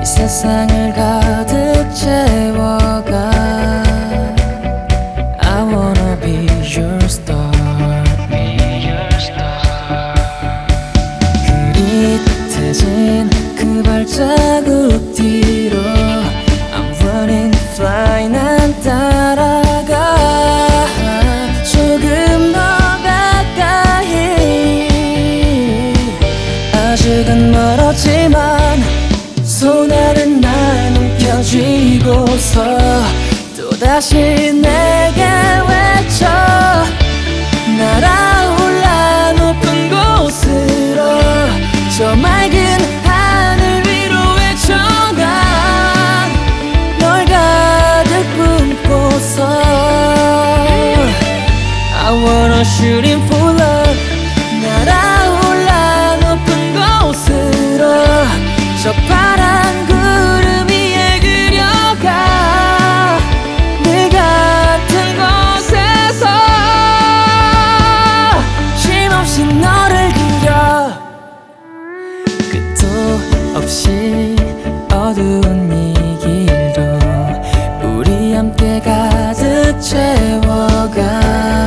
이 세상을 가득 채워가. I wanna be your star. 흐릿해진 그 발자국 뒤로 I'm running fly. 난 따라가 조금 더 가까이. 아직은 멀었지만 손안은 날 움켜쥐고서 또다시 내게 외쳐. 날아올라 높은 곳으로 저 맑은 하늘 위로 외쳐. 난 널 가득 품고서 I wanna shooting for love. 날아올라 높은 곳으로 저 파란 구름 위에 그려가. 늘 같은 곳에서 쉼없이 너를 그려. 끝도 없이 어두운 이 길도 우리 함께 가득 채워가.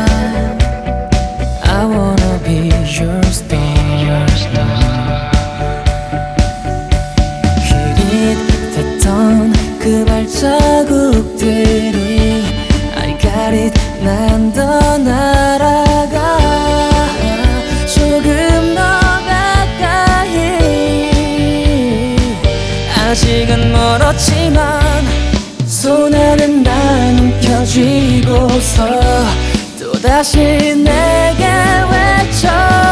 I wanna be your star. 흐릿했던 그 발자국들이 I got it. 난 더 날아가 조금 더 가까이. 아직은 멀었지만 손안은 날 움켜쥐고서 또다시 내게 외쳐.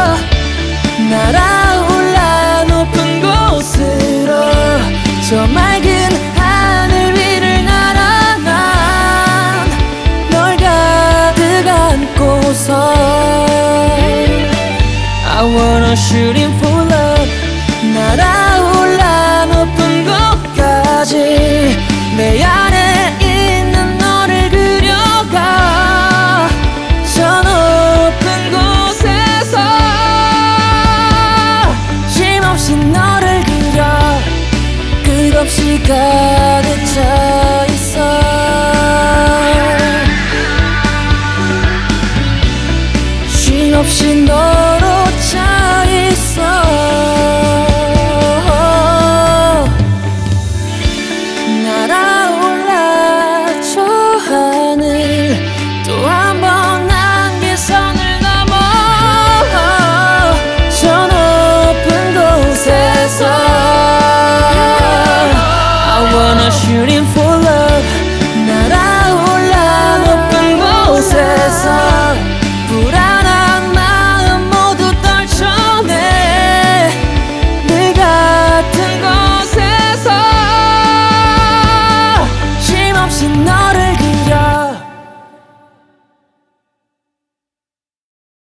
날아올라 높은 곳으로 저 맑은 하늘 위를 날아. 난 널 가득 안고서 I wanna shooting for love. 날아올라 높은 곳까지 내 안에 있는 너를 그려가. 저 높은 곳에서 쉼없이 너를 그려. 끝없이 가득 차 있어. 쉼없이 너